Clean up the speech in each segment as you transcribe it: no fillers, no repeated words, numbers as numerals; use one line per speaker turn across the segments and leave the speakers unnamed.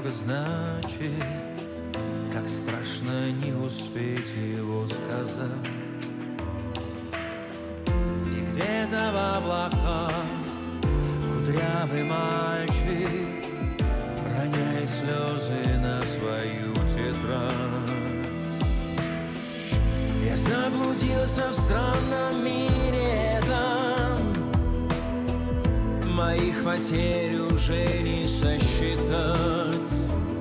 много значит, как страшно не успеть его сказать. И где-то в облаках кудрявый мальчик роняет слезы на свою тетрадь. Я заблудился в странном мире там, моих потерь уже не сосчитать.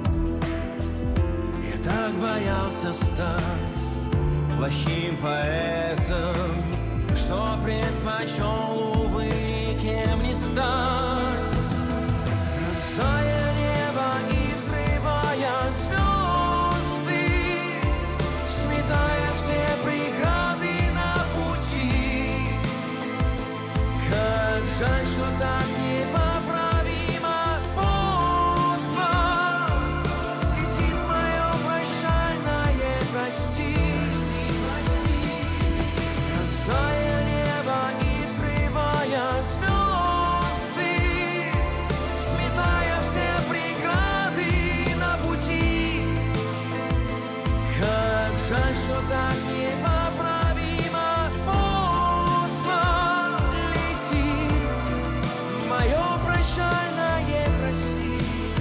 Я так боялся стать плохим поэтом, что предпочел, увы, никем не стать. Пронзая небо и взрывая звезды, сметая все преграды на пути. Как жаль, что так непоправимо поздно летит мое прощальное прости. Пронзая небо и взрывая звезды, сметая все преграды на пути. Как жаль, что так непоправимо поздно летит мое прощальное прости.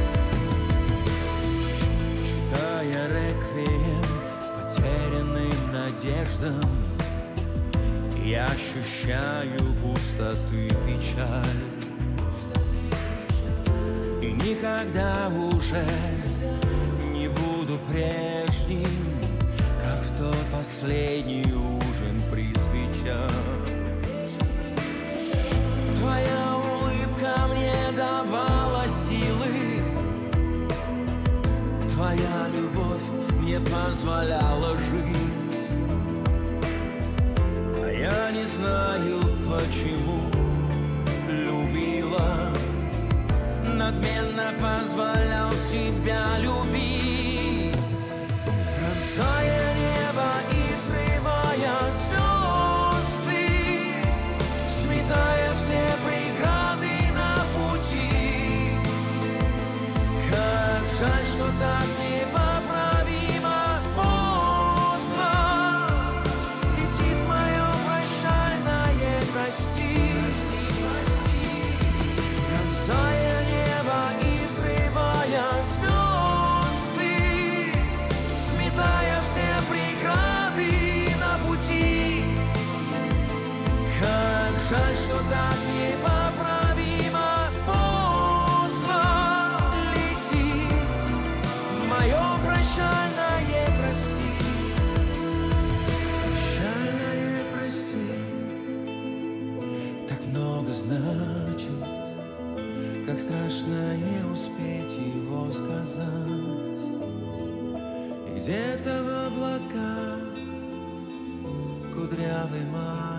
Читая реквием потерянным надеждам, я ощущаю пустоты, печаль. И никогда уже не буду прежним, как в тот последний ужин при свечах. Твоя улыбка мне давала силы, твоя любовь мне позволяла жить. А я не знаю, почему любила, надменно позволял себя любить. Пронзая небо и взрывая звезды, сметая все преграды на пути. Как жаль, что так непоправимо поздно летит мое прощальное прости. Пронзая небо и взрывая звезды, сметая все преграды на пути. Как жаль, что так непоправимо поздно летит мое прощальное прости. Прощальное прости так много значит, как страшно не успеть его сказать. И где-то в облаках кудрявый мальчик